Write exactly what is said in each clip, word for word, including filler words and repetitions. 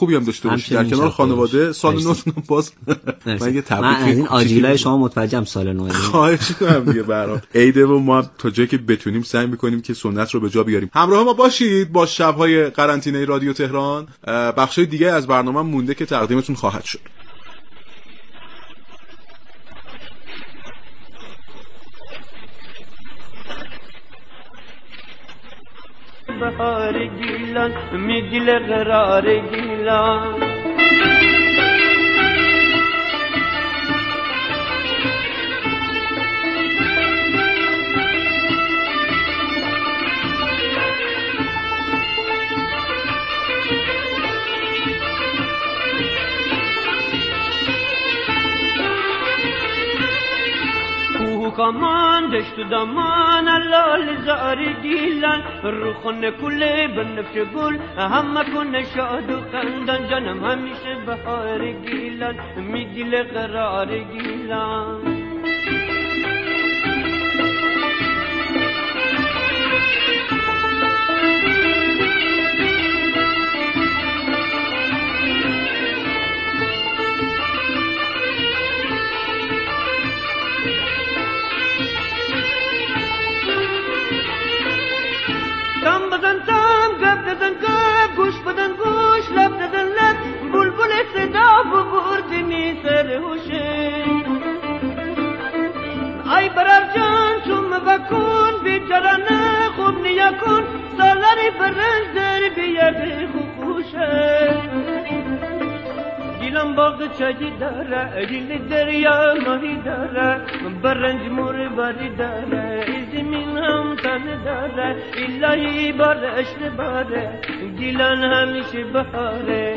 خوبی هم داشته باشید در کنار خانواده. سال نوتون باز من یه تبریک من از این آجیلای شما متوجهم سال نو. خواهش می‌کنم دیگه برام عیده و ما تا جایی که بتونیم سعی می‌کنیم که سنت رو به جا بیاریم. همراه ما باشید با شب‌های قرنطینه رادیو تهران. بخشای دیگه از برنامه مونده که تقدیمتون خواهد شد. بهار گیلان می دل قرار گیلان کمان دشت و دامان لال زاری گیلان روخونه کله بنفش گل همه کنه شاد و خندان جانم همیشه بهار گیلان می دل قرار گیلان تام بدن تام گپ دادن گپ گوش بدن گوش لب دادن لب بلبل صدا ببرد می سر هوشه ای برار جان شم بکن بیچارانه خوب نیا کن سالاری برنج در بیاد خوشه گیلان باغ چایی داره گیل دریا ماهی داره برنج مور باری داره زمین هم تن داره الهی بارش باره گیلان همیشه بهاره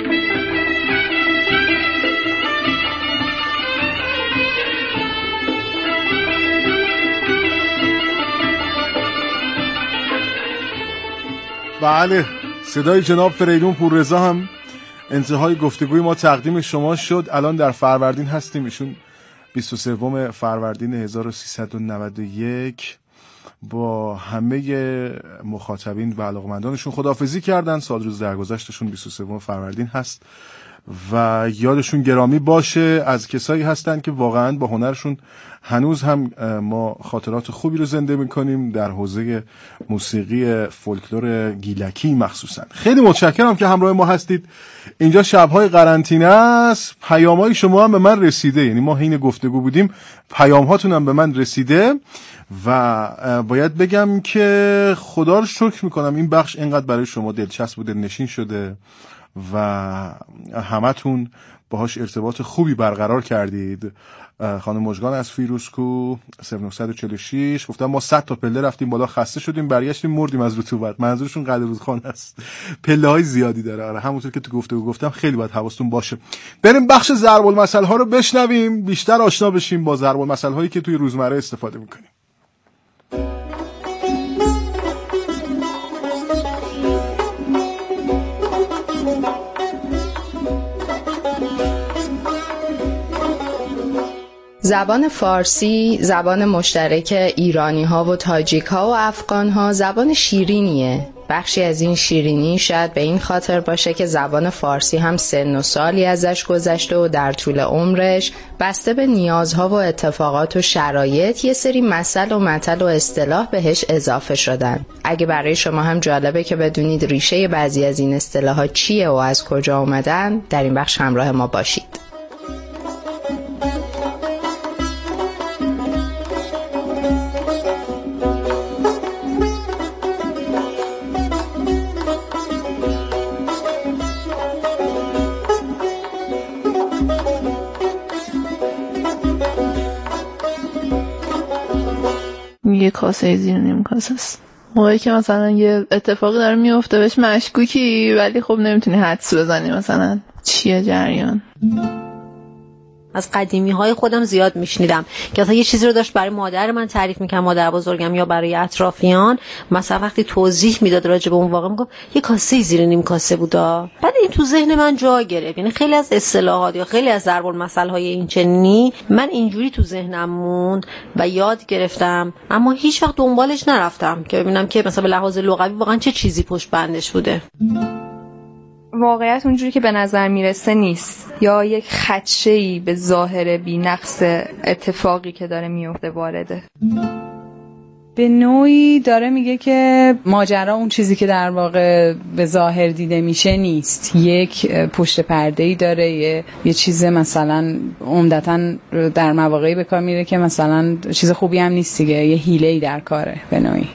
بله صدای جناب فریدون پوررضا هم انتهای گفتگوی ما تقدیم شما شد. الان در فروردین هستیم. ایشون بیست و سوم فروردین هزار و سیصد و نود و یک با همه مخاطبین و علاقمندانشون خداحافظی کردن. سال روز درگذشتشون بیست و سوم فروردین هست و یادشون گرامی باشه. از کسایی هستن که واقعا با هنرشون هنوز هم ما خاطرات خوبی رو زنده میکنیم در حوزه موسیقی فولکلور گیلکی مخصوصا. خیلی متشکرم که همراه ما هستید. اینجا شب‌های قرنطینه است. پیام‌های شما هم به من رسیده، یعنی ما حین گفتگو بودیم پیام هاتون هم به من رسیده و باید بگم که خدا رو شکر میکنم این بخش اینقدر برای شما دلچسب و دلنشین شده و همتون باهاش ارتباط خوبی برقرار کردید. خانم مژگان از فیروزکو صفر نه چهار شش گفتم ما صد تا پله رفتیم بالا خسته شدیم برگشتیم مردیم از رطوبت. منظورشون قلعه رودخانه است. پله های زیادی داره. آره همونطور که تو گفتگو گفتم خیلی باید حواستون باشه. بریم بخش ضرب المثل ها رو بشنویم، بیشتر آشنا بشیم با ضرب المثل هایی که توی روزمره استفاده میکنیم. زبان فارسی زبان مشترک ایرانی ها و تاجیک ها و افغان ها زبان شیرینیه. بخشی از این شیرینی شاید به این خاطر باشه که زبان فارسی هم سن و سالی ازش گذشته و در طول عمرش بسته به نیازها و اتفاقات و شرایط یه سری مثل و متل و اصطلاح بهش اضافه شدن. اگه برای شما هم جالبه که بدونید ریشه بعضی از این اصطلاحات چیه و از کجا اومدن، در این بخش همراه ما باشید. یه کاسه زیر نیم کاسه است. موقعی که مثلا یه اتفاقی داره میفته بهش مشکوکی ولی خب نمیتونی حدس بزنی مثلا چیه جریان. از قدیمی های خودم زیاد میشنیدم که مثلا یه چیزی رو داشت برای مادر من تعریف میکنم، مادر بزرگم یا برای اطرافیان، مثلا وقتی توضیح میداد راجع به اون واقعه میگم یه کاسه زیر نیم کاسه بودا. بعد این تو ذهن من جا گرفت. یعنی خیلی از اصطلاحات یا خیلی از ضرب المثل های این چنینی من اینجوری تو ذهنم موند و یاد گرفتم، اما هیچ وقت دنبالش نرفتم که ببینم که مثلا به لحاظ لغوی واقعا چه چیزی پشت بندش بوده. واقعیت اونجوری که به نظر میرسه نیست، یا یک خدشه‌ای به ظاهر بی‌نقص اتفاقی که داره میفته وارده. به نوعی داره میگه که ماجرا اون چیزی که در واقع به ظاهر دیده میشه نیست، یک پشت پرده‌ای داره، یه, یه چیز مثلا عمدتاً در مواقعی به کار میره که مثلا چیز خوبی هم نیست دیگه، یه حیله‌ای در کاره به نوعی.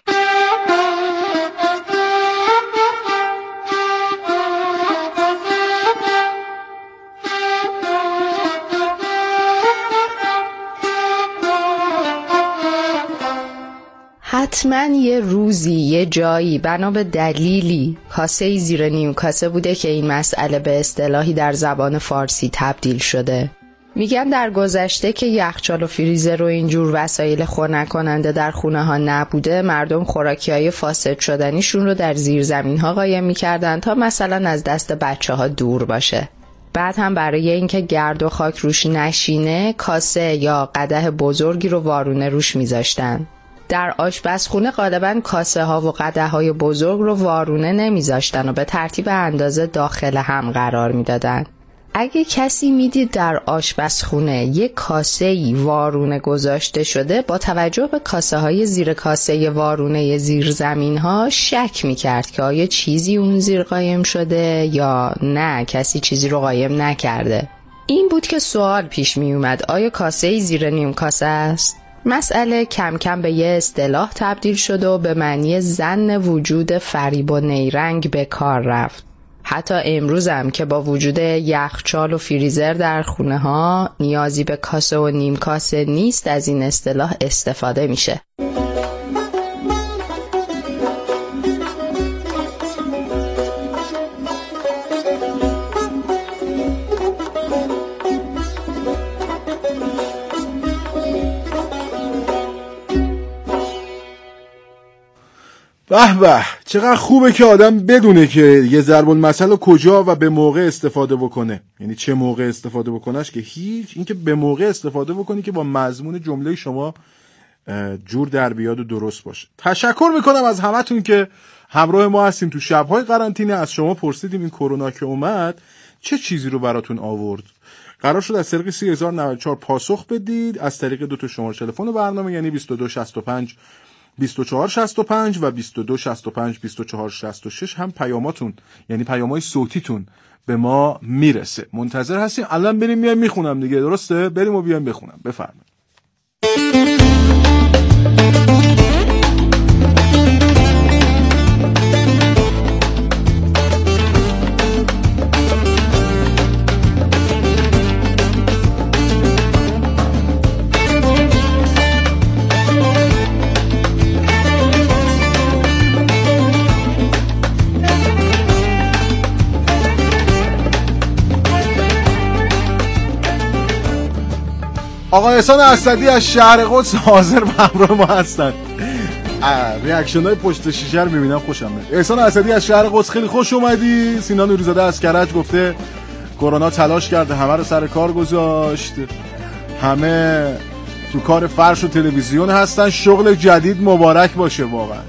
حتما یه روزی یه جایی بنا به دلیلی کاسه زیر نیم کاسه بوده که این مسئله به اصطلاحی در زبان فارسی تبدیل شده. میگن در گذشته که یخچال و فریزر و اینجور وسایل خنک کننده در خونه ها نبوده، مردم خوراکی های فاسد شدنیشون رو در زیر زمین ها قایم میکردن تا مثلا از دست بچه ها دور باشه. بعد هم برای اینکه گرد و خاک روش نشینه، کاسه یا قدح بزرگی رو وارونه روش میذاشتن. در آشپزخونه غالباً کاسه ها و قدح های بزرگ رو وارونه نمیذاشتن و به ترتیب اندازه داخل هم قرار میدادن. اگه کسی میدید در آشپزخونه یک کاسه‌ای وارونه گذاشته شده، با توجه به کاسه های زیر کاسه وارونه زیر زمین ها شک میکرد که آیا چیزی اون زیر قایم شده یا نه کسی چیزی رو قایم نکرده. این بود که سوال پیش می اومد، آیا کاسه زیر نیم کاسه است؟ مسئله کم کم به یه اصطلاح تبدیل شد و به معنی ظن وجود فریب و نیرنگ به کار رفت. حتی امروز هم که با وجود یخچال و فریزر در خونه ها نیازی به کاسه و نیم کاسه نیست، از این اصطلاح استفاده میشه. به به، چقدر خوبه که آدم بدونه که یه ضرب المثل کجا و به موقع استفاده بکنه. یعنی چه موقع استفاده بکنش که هیچ، اینکه به موقع استفاده بکنی که با مضمون جمله شما جور در بیاد و درست باشه. تشکر میکنم از همتون که همراه ما هستیم تو شب‌های قرنطینه. از شما پرسیدیم این کرونا که اومد چه چیزی رو براتون آورد. قرار شد از طریق سی هزار و نود و چهار پاسخ بدید، از طریق دو تا شماره تلفن برنامه، یعنی بیست و دو شصت و پنج بیست و چهار شصت و پنج و بیست و دو شصت و پنج بیست و چهار شصت و شش هم پیاماتون، یعنی پیامای صوتیتون به ما میرسه. منتظر هستیم. الان بریم میایم میخونم دیگه، درسته؟ بریم و بیایم بخونم. بفرمایید. آقا احسان اسدی از شهر قدس حاضر و همراه ما هستن. ریاکشن های پشت شیشه رو میبینم خوشم میاد. احسان اسدی از شهر قدس خیلی خوش اومدی. سینا نوریزاده از کرج گفته کرونا تلاش کرده همه رو سر کار گذاشت، همه تو کار فرش و تلویزیون هستن، شغل جدید مبارک باشه واقعا.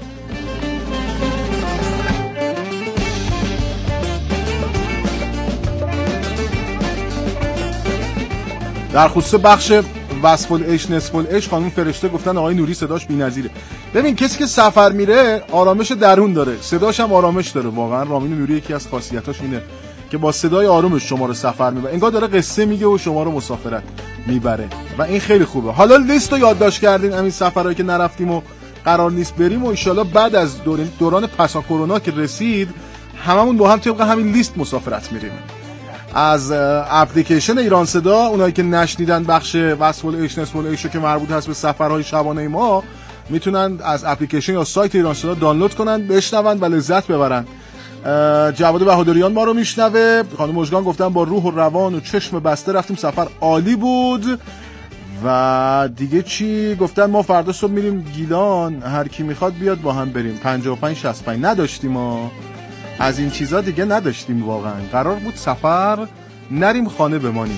در خصوص بخش وصف العیش نصف العیش خانم فرشته گفتن آقای نوری صداش بی‌نظیره. ببین کسی که سفر میره آرامش درون داره، صداش هم آرامش داره. واقعا رامین نوری یکی از خاصیتاش اینه که با صدای آرومش شما رو سفر میبره، انگار داره قصه میگه و شما رو مسافرت میبره و این خیلی خوبه. حالا لیست رو یادداشت کردین همین سفرهایی که نرفتیم و قرار نیست بریم و ان شاءالله بعد از دوران دوران پسا کرونا که رسید هممون با هم طبق همین لیست مسافرت میریم. از اپلیکیشن ایران صدا، اونایی که نشنیدن بخش وصف العیش نصف العیش که مربوط هست به سفرهای شبانه ما، میتونن از اپلیکیشن یا سایت ایران صدا دانلود کنن، بشنون و لذت ببرن. جواد بهادریان ما رو میشنوه. خانم مژگان گفتن با روح و روان و چشم بسته رفتیم، سفر عالی بود. و دیگه چی گفتن؟ ما فردا صبح میریم گیلان، هر کی میخواد بیاد با هم بریم. پنجاه و پنج شصت و پنج نداشتیم ما، از این چیزا دیگه نداشتیم. واقعا قرار بود سفر نریم خانه بمانیم.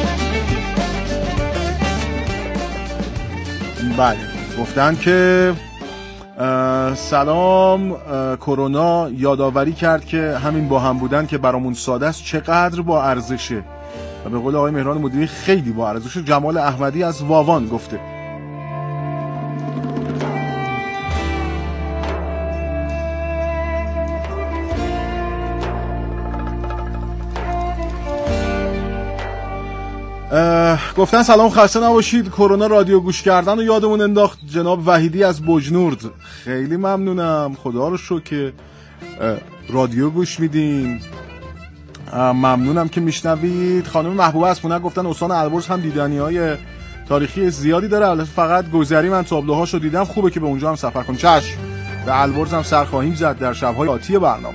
بله گفتن که سلام. کرونا یادآوری کرد که همین با هم بودن که برامون ساده است چقدر با ارزشه و به قول آقای مهران مدیری خیلی با ارزشه. جمال احمدی از واوان گفته. گفتن سلام خسته نباشید، کرونا رادیو گوش کردن و یادمون انداخت. جناب وحیدی از بجنورد، خیلی ممنونم، خدا رو شکر که رادیو گوش میدین، ممنونم که میشنوید. خانم محبوبه از پونه گفتن استان البرز هم دیدنی های تاریخی زیادی داره، البته فقط گذری من تابلوهاشو دیدم، خوبه که به اونجا هم سفر کنیم. چشم، به البرز هم سر خواهیم زد در شب‌های آتی برنامه.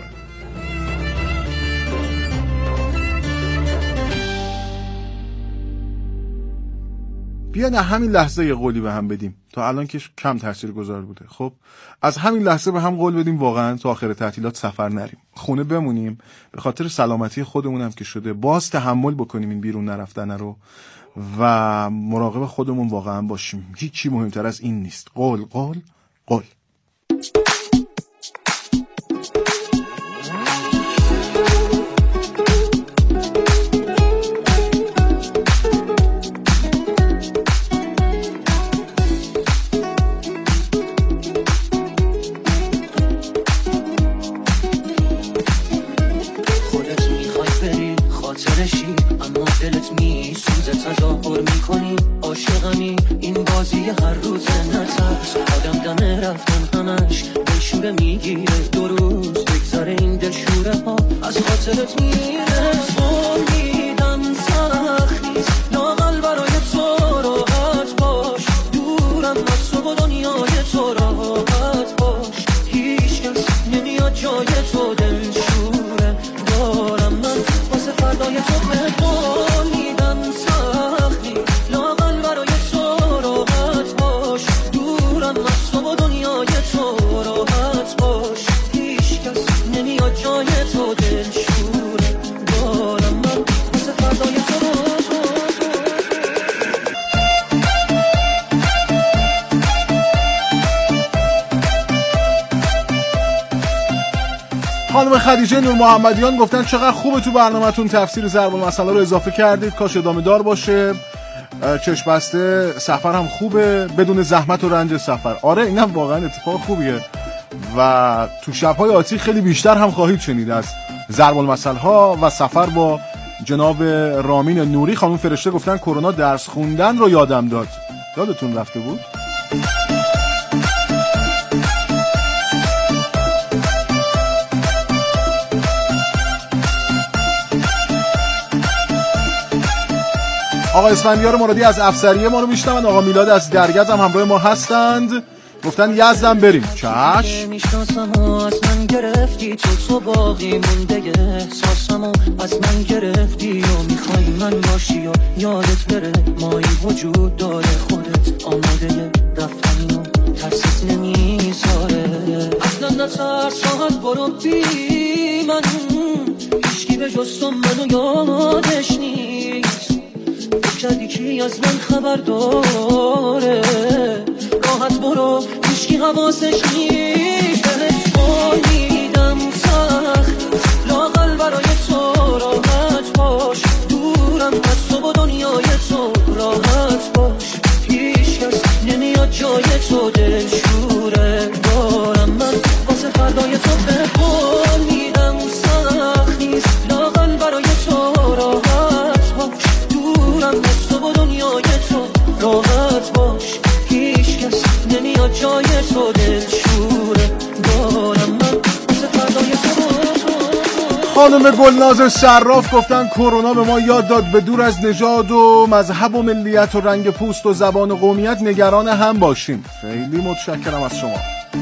بیا نه همین لحظه یه قولی به هم بدیم، تا الان که کم تاثیرگذار بوده. خب از همین لحظه به هم قول بدیم واقعا تا آخر تعطیلات سفر نریم، خونه بمونیم، به خاطر سلامتی خودمونم که شده، باز تحمل بکنیم این بیرون نرفتن رو و مراقب خودمون واقعا باشیم. هیچی مهمتر از این نیست. قول قول قول. هر روز نترس آدم دم رفتن همش دلشوره میگیره، دو روز بگذاره این دلشوره ها از خاطرت میره. امیدم سخت نیست لااقل برای تو راحت باش، دورم از تو و دنیای تو راحت باش، هیچ کس نمیاد جای تو، دلشوره دارم من واسه فردای تو. امیدم سخت نیست لااقل برای تو راحت باش، دورم از تو و دنیای تو راحت باش، هیچ کس نمیاد جای تو، دلشوره دارم من واسه فردای تو. خانم خدیجه نور محمدیان گفتن چقدر خوبه تو برنامه‌تون تفسیر ضرب المثل رو اضافه کردید، کاش ادامه دار باشه. چشم بسته سفر هم خوبه بدون زحمت و رنج سفر. آره اینم واقعا اتفاق خوبیه و تو شب‌های آتی خیلی بیشتر هم خواهید شنید از ضرب المثل ها و سفر با جناب رامین نوری. خانم فرشته گفتن کرونا درس خوندن رو یادم داد. یادتون رفته بود؟ آقا اسفندیار مرادی از افسریه ما رو میشنون. آقا میلاد از درگز هم همراه ما هستند، گفتن یزدم بریم. چشم. میشناسم و از من گرفتی تو، تو باقی مونده احساسم و از من گرفتی و میخوای من باشی و یادت بره مایی وجود داره، خودت آماده رفتنی و ترسیت نمیذاره. اصلا نترس راحت برو بی من، هیچکی به جز تو منو یادش نیست، کردی کی از من خبر داره، راحت برو هیچکی حواسش نیست. بهت امیدم سخت لااقل برای تو راحت باش، دورم از تو و دنیای تو راحت باش، هیچ کس نمیاد جای تو، دلشوره دارم من واسه فردای تو. به امیدم سخت نیست لااقل برای تو راحت باش، دورم از تو و دنیای تو راحت باش، هیچ کس نمیاد جای تو، دلشوره دارم من واسه فردای تو. خانم گلناز صراف گفتن کرونا به ما یاد داد به دور از نژاد و مذهب و ملیت و رنگ پوست و زبان و قومیت نگران هم باشیم. خیلی متشکرم از شما.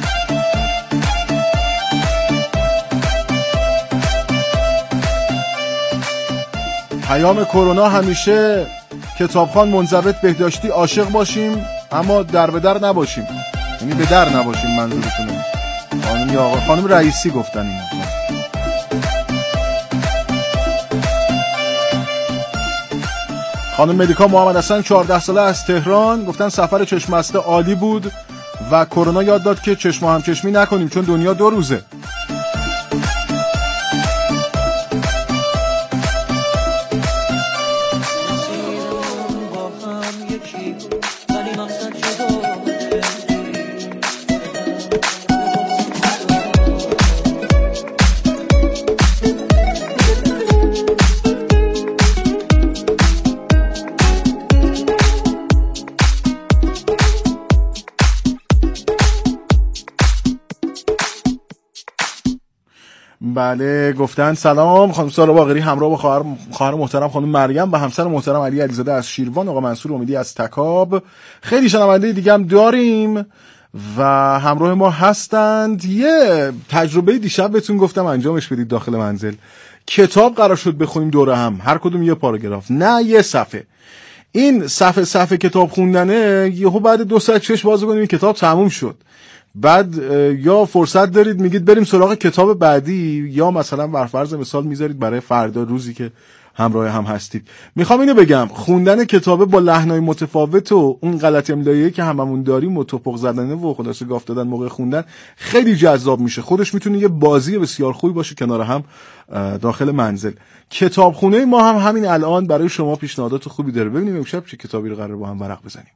پیام کرونا همیشه کتابخوان، منضبط، بهداشتی، عاشق باشیم اما در به در نباشیم، یعنی به در نباشیم منظورتونه. خانم یا آقا خانم رئیسی گفتن اینو. خانم ملیکا محمد حسن چهارده ساله از تهران گفتن سفر چشم بسته عالی بود و کرونا یاد داد که چشم و همچشمی نکنیم چون دنیا دو روزه. بله گفتن سلام خانم سارا باقری همراه با خواهر خواهر محترم خانم مریم و همسر محترم علی علیزاده از شیروان، آقا منصور امیدی از تکاب. خیلی شنونده دیگه هم داریم و همراه ما هستند. یه تجربه دیشب بهتون گفتم انجامش بدید داخل منزل. کتاب قرار شد بخونیم دوره هم، هر کدوم یه پاراگراف، نه یه صفحه. این صفحه صفحه کتاب خوندنه یهو بعد دو ساعت چش باز کنیم این کتاب تموم شد. بعد یا فرصت دارید میگید بریم سراغ کتاب بعدی، یا مثلا بر فرض مثال میذارید برای فردا روزی که همراه هم هستید. میخوام اینو بگم خوندن کتابه با لحنای متفاوت و اون غلط املایی که هممون داریم و توپق زدنه و خلاصه گاف دادن موقع خوندن خیلی جذاب میشه. خودش میتونه یه بازی بسیار خوبی باشه کنار هم داخل منزل. کتابخونه ما هم همین الان برای شما پیشنهادات خوبی داره. ببینیم امشب چه کتابی رو قراره با هم ورق بزنیم.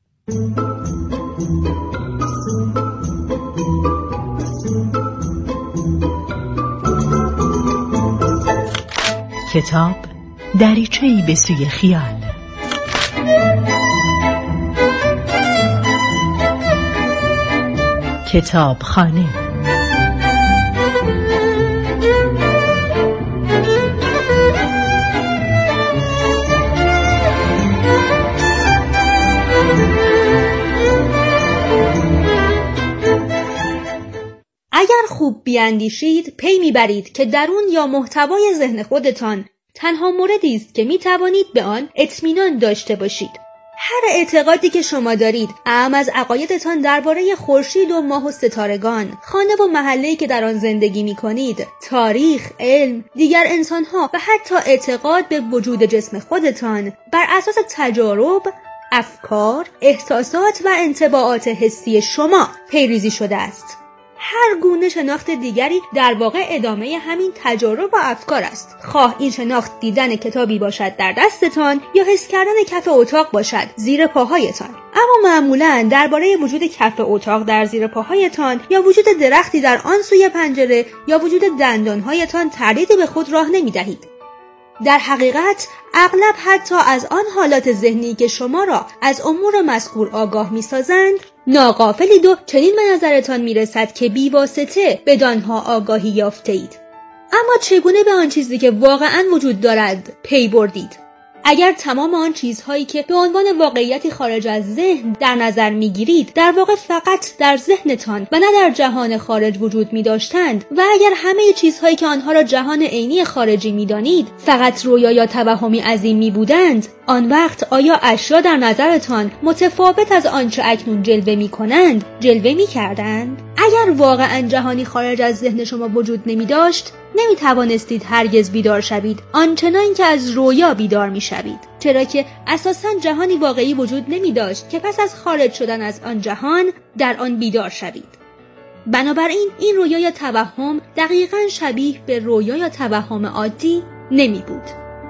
کتاب دریچه‌ای به سوی خیال. کتابخانه. اگر خوب بیاندیشید پی میبرید که درون یا محتوای ذهن خودتان تنها موردی است که میتوانید به آن اطمینان داشته باشید. هر اعتقادی که شما دارید، اعم از عقایدتان درباره خورشید و ماه و ستارگان، خانه و محله‌ای که در آن زندگی می‌کنید، تاریخ، علم، دیگر انسان‌ها و حتی اعتقاد به وجود جسم خودتان، بر اساس تجارب، افکار، احساسات و انطباعات حسی شما پیریزی شده است. هر گونه شناخت دیگری در واقع ادامه همین تجارب و افکار است. خواه این شناخت دیدن کتابی باشد در دستتان یا حس کردن کف اتاق باشد زیر پاهایتان. اما معمولاً درباره وجود کف اتاق در زیر پاهایتان یا وجود درختی در آن سوی پنجره یا وجود دندانهایتان تردیدی به خود راه نمی‌دهید. در حقیقت اغلب حتی از آن حالات ذهنی که شما را از امور مذکور آگاه می‌سازند ناغافلید و چنین به نظرتان می‌رسد که بی‌واسطه بدانها آگاهی یافته‌اید. اما چگونه به آن چیزی که واقعاً وجود دارد پی بردید؟ اگر تمام آن چیزهایی که به عنوان واقعیتی خارج از ذهن در نظر میگیرید در واقع فقط در ذهنتان و نه در جهان خارج وجود می داشتند و اگر همه چیزهایی که آنها را جهان عینی خارجی می دانید فقط رویا یا توهمی عظیم می بودند، آن وقت آیا اشیا در نظرتان متفاوت از آنچه اکنون جلوه می کنند جلوه می کردند؟ اگر واقعا جهانی خارج از ذهن شما وجود نمی داشت نمی توانستید هرگز بیدار شوید آنچنان که از رویا بیدار می شوید، چرا که اساساً جهانی واقعی وجود نمی داشت که پس از خارج شدن از آن جهان در آن بیدار شوید. بنابراین این رویا یا توهم دقیقاً شبیه به رویا یا توهم عادی نمی بود.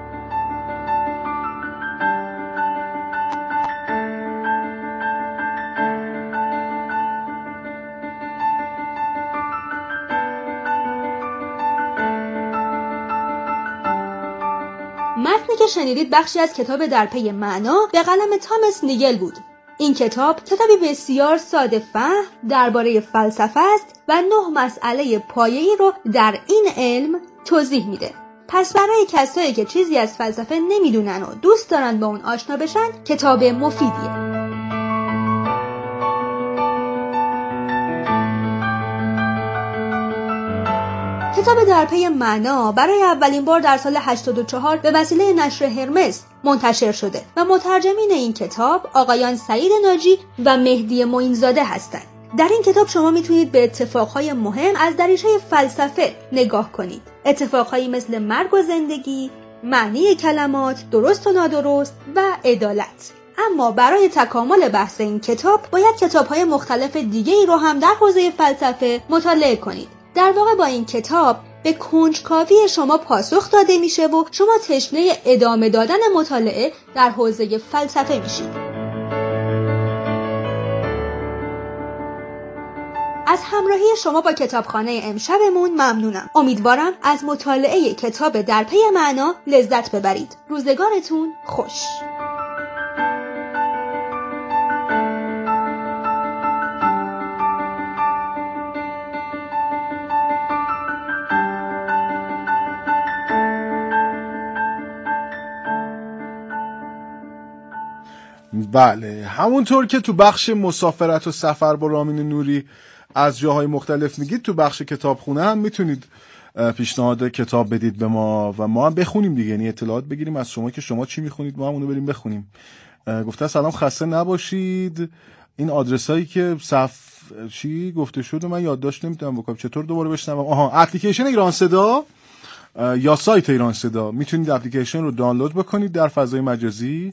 متنی که شنیدید بخشی از کتاب در پی معنا به قلم تامس نیگل بود. این کتاب کتابی بسیار ساده فهم درباره فلسفه است و نه مسئله پایه‌ای رو در این علم توضیح میده. پس برای کسایی که چیزی از فلسفه نمیدونن و دوست دارن با اون آشنا بشن کتاب مفیدیه. کتاب در پی معنا برای اولین بار در سال هشتاد و چهار به وسیله نشر هرمس منتشر شده و مترجمین این کتاب آقایان سعید ناجی و مهدی معینزاده هستند. در این کتاب شما میتونید به اتفاقهای مهم از دریچه فلسفه نگاه کنید. اتفاقهایی مثل مرگ و زندگی، معنی کلمات، درست و نادرست و عدالت. اما برای تکامل بحث این کتاب باید کتاب‌های مختلف دیگه‌ای رو هم در حوزه فلسفه مطالعه کنید. در واقع با این کتاب به کنجکاوی شما پاسخ داده میشه و شما تشنه ادامه دادن مطالعه در حوزه فلسفه میشید. از همراهی شما با کتابخانه امشبمون ممنونم. امیدوارم از مطالعه کتاب در پی معنا لذت ببرید. روزگارتون خوش. بله، همونطور که تو بخش مسافرت و سفر با رامین نوری از جاهای مختلف میگید، تو بخش کتابخونه هم میتونید پیشنهاد کتاب بدید به ما و ما هم بخونیم دیگه، یعنی اطلاعات بگیریم از شما که شما چی میخونید، ما هم اونو بریم بخونیم. گفته سلام، خسته نباشید. این آدرس هایی که صف چی گفته شد من یادداشت نمیتونم بکنم، چطور دوباره بشنوم؟ آها، اپلیکیشن ایران صدا یا سایت ایران صدا، میتونید اپلیکیشن رو دانلود بکنید در فضای مجازی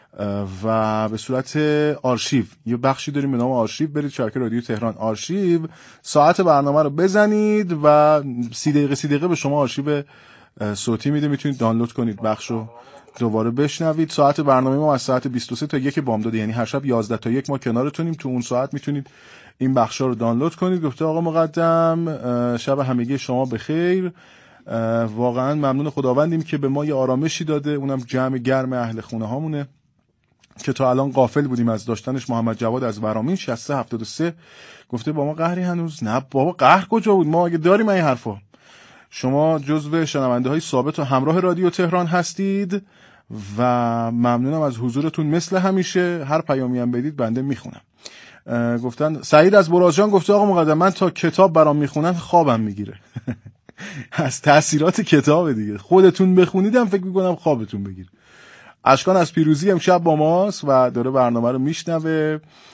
و به صورت آرشیو، یه بخشی داریم به نام آرشیو، برید شبکه رادیو تهران آرشیو، ساعت برنامه رو بزنید و سی دقیقه سی دقیقه به شما آرشیو صوتی میده، میتونید دانلود کنید بخش رو دوباره بشنوید. ساعت برنامه ما از ساعت بیست و سه تا یک بامداد، یعنی هر شب یازده تا یک ما کنارتونیم، تو اون ساعت میتونید این بخشا رو دانلود کنید. گفته آقا مقدم شب همگی شما بخیر، واقعا ممنون خداوندیم که به ما یه آرامشی داده، اونم جمع گرم اهل خونه هامونه که تا الان غافل بودیم از داشتنش. محمد جواد از ورامین شصت و سه هفتاد و سه گفته با ما قهری هنوز؟ نه بابا، قهر کجا بود، ما اگه داریم این حرفا. شما جزو شنونده های ثابت و همراه رادیو تهران هستید و ممنونم از حضورتون مثل همیشه. هر پیامی هم بدید بنده میخونم. گفتن سعید از برازجان گفته آقا مقدم من تا کتاب برام میخونن خوابم میگیره. از تاثیرات کتاب دیگه، خودتون بخونیدم فکر میکنم خوابتون بگیره. اشکان از پیروزی امشب با ماست و داره برنامه رو میشنوه.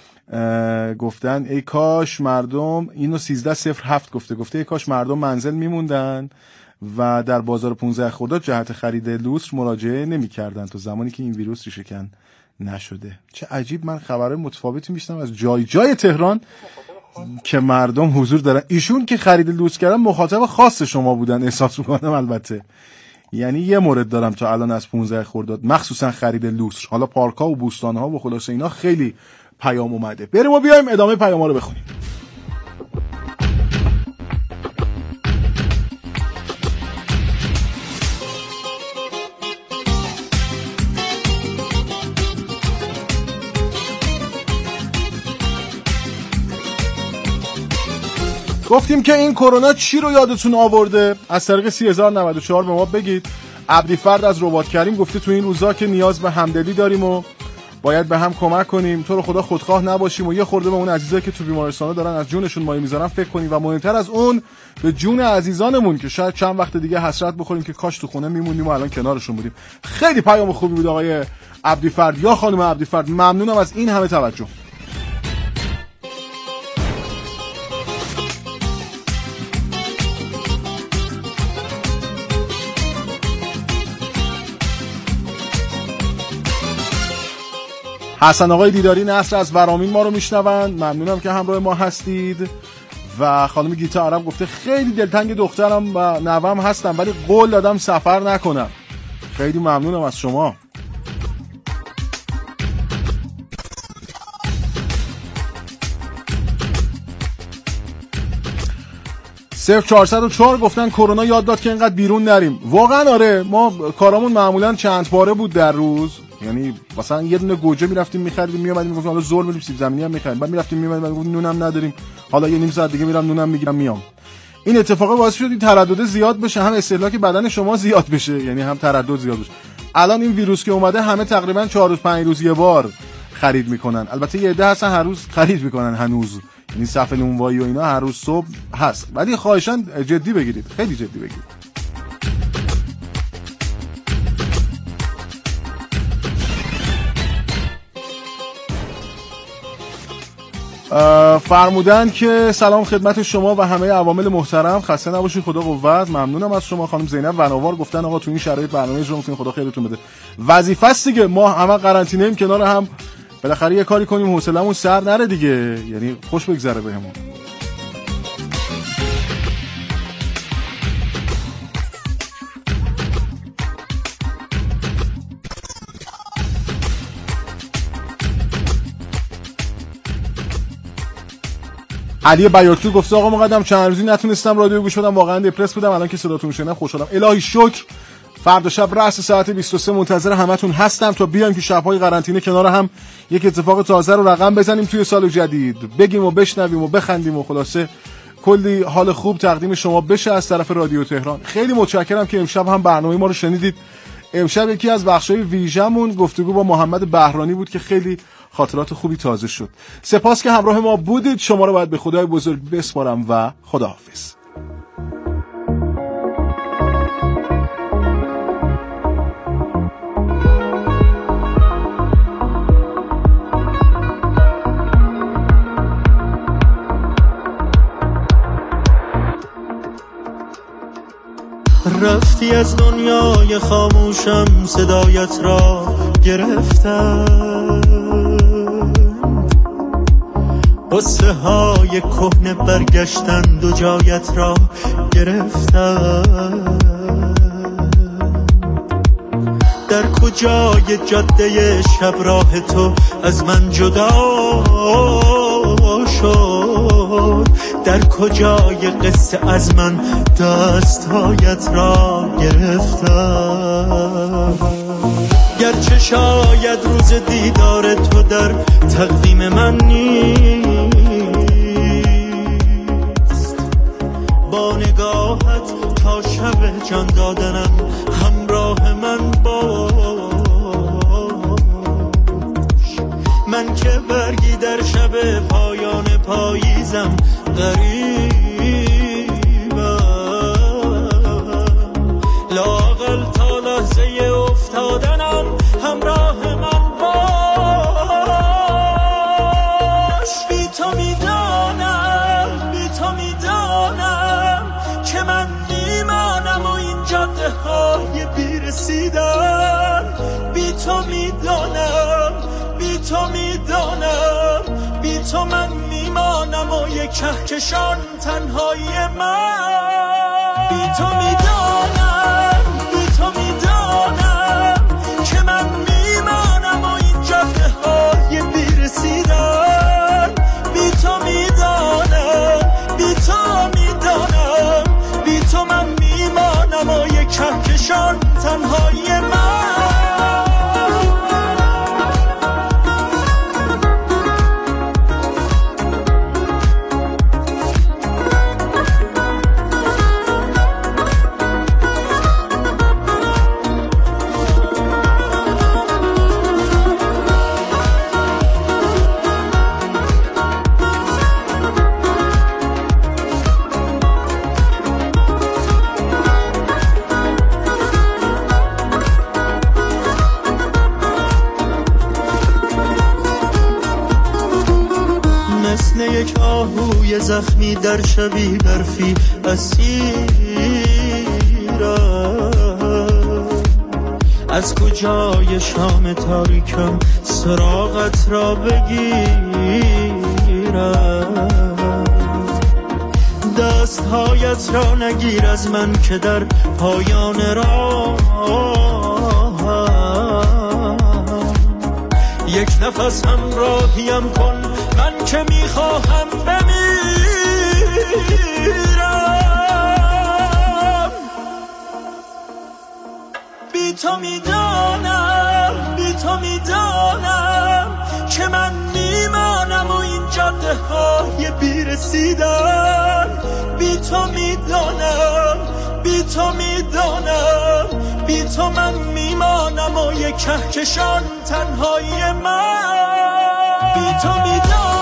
گفتن ای کاش مردم، اینو سیزده صفر هفت گفته گفته ای کاش مردم منزل میموندن و در بازار پانزده خرداد جهت خرید لوستر مراجعه نمی‌کردن تا زمانی که این ویروس ریشه کن نشده. چه عجیب، من خبرهای متفاوتی میشنم از جای جای تهران که مردم حضور دارن. ایشون که خرید لوستر کردن مخاطب خاص شما بودن احساس می‌کنم. البته یعنی یه مورد دارم تا الان از پانزده خرداد مخصوصا خرید لوستر، حالا پارک‌ها و بوستان‌ها و خلاصه اینا خیلی پیام اومده. بریم و بیایم ادامه پیام‌ها رو بخونیم. گفتیم که این کرونا چی رو یادتون آورده؟ از طریق سی هزار و نود و چهار به ما بگید. عبدیفرد از رباط کریم گفته تو این روزا که نیاز به همدلی داریم و باید به هم کمک کنیم، تو رو خدا خودخواه نباشیم و یه خورده به اون عزیزایی که تو بیمارستانا دارن از جونشون مایه میذارن فکر کنیم و مهمتر از اون به جون عزیزانمون که شاید چند وقت دیگه حسرت بخوریم که کاش تو خونه میمونیم و الان کنارشون بودیم. خیلی پیام خوبی بود آقای عبدیفرد یا خانم عبدیفرد، ممنونم از این همه توجه. حسن آقای دیداری نصر از ورامین ما رو میشنون، ممنونم که همراه ما هستید. و خانم گیتا عرب گفته خیلی دلتنگ دخترم و نوام هستم ولی قول دادم سفر نکنم. خیلی ممنونم از شما. صفر چهارصد و چهار گفتن کرونا یاد داد که اینقدر بیرون نریم. واقعا آره، ما کارامون معمولا چند باره بود در روز، یعنی مثلا یه دونه گوجه میرفتیم می‌خریدیم میومدیم میگفتیم حالا زور می‌ریم سیب زمینی هم می‌خریم، بعد میرفتیم میومدیم میگفتیم نونم نداریم، حالا یه نیم ساعت دیگه میرم نونم میگیرم میام. این اتفاق باعث شد این تردد زیاد بشه، هم استهلاک بدن شما زیاد بشه، یعنی هم تردد زیاد بشه. الان این ویروس که اومده همه تقریبا چهار روز پنج روز یه بار خرید میکنن. البته یه عده هستن هر روز خرید میکنن هنوز، یعنی صف نونوایی و اینا هر روز صبح هست، ولی خواهشاً جدی بگیرید، خیلی جدی بگیرید. فرمودن که سلام خدمت شما و همه عوامل محترم، خسته نباشید، خدا قوت. ممنونم از شما. خانم زینب وناوار گفتن آقا تو این شرایط برنامه اجرا می‌کنید، خدا خیرتون بده. وظیفه است دیگه، ما همه قرنطینه ایم، کنار هم بالاخره یه کاری کنیم حوصله‌مون سر نره دیگه، یعنی خوش بگذره بهمون. علی بیاتلو گفته آقا مقدم چند روزی نتونستم رادیو گوش بدم، واقعا دپرس بودم، الان که صداتون شنیدم خوشحالم. الهی شکر. فردا شب رأس ساعت بیست و سه منتظر همتون هستم تا بیایم که شب‌های قرنطینه کنار هم یک اتفاق تازه رو رقم بزنیم توی سال جدید، بگیم و بشنویم و بخندیم و خلاصه کلی حال خوب تقدیم شما بشه از طرف رادیو تهران. خیلی متشکرم که امشب هم برنامه ما رو شنیدید. امشب یکی از بخش‌های ویژه‌مون گفتگو با محمد بهرانی بود که خیلی خاطرات خوبی تازه شد. سپاس که همراه ما بودید. شما رو باید به خدای بزرگ بسپارم و خداحافظ. رفتی از دنیای خاموشم، صدایت را گرفتم، قصه های کهنه برگشتند و جایت را گرفتم. در کجای جاده شب راه تو از من جدا شد، در کجای قصه از من دستهایت را گرفتم. گرچه شاید روز دیدار تو در تقویم من نیست، با نگاهت تا شب جان دادنم همراه من باش. من که برگی در شب پایان پاییزم غریبم، لااقل تا لحظه افتادنم همراه من باش. بی تو میدانم، بی تو میدانم که من میمانم و این جاده های بیرسیدن. بی تو میدانم، بی تو میدانم، بی تو من میمانم و یک کهکشان تنهایی من. بی تو میدانم، بی تو میدانم که من میمانم و این جاده های بیرسیدن. بی تو میدانم، بی تو میدانم، بی تو من میمانم و یک کهکشان تنهایی من. یک آهوی زخمی در شبی برفی اسیرم، از کجای شام تاریکم سراغت را بگیرم. دستهایت را نگیر از من که در پایان راه یک نفس همراهیم کن، من که میخواهم بمیرم. بی تو میدانم، بی تو میدانم که من میمانم و این جاده های بیرسیدن. بی تو میدانم، بی تو میدانم، بی تو من میمانم و یک کهکشان تنهایی من. بی تو میدانم